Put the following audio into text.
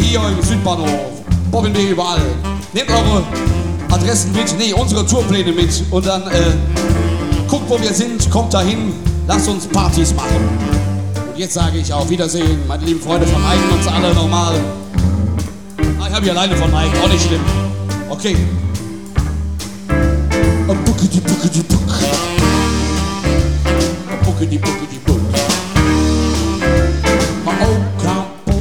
hier im Südbahnhof. Bobbeln wir überall. Nehmt eure Adressen mit, nee, unsere Tourpläne mit. Und dann guckt, wo wir sind, kommt dahin, lasst uns Partys machen. Und jetzt sage ich auf Wiedersehen, meine lieben Freunde, vermeiden uns alle normal. Ich habe hier alleine von Mike, auch nicht schlimm. Okay.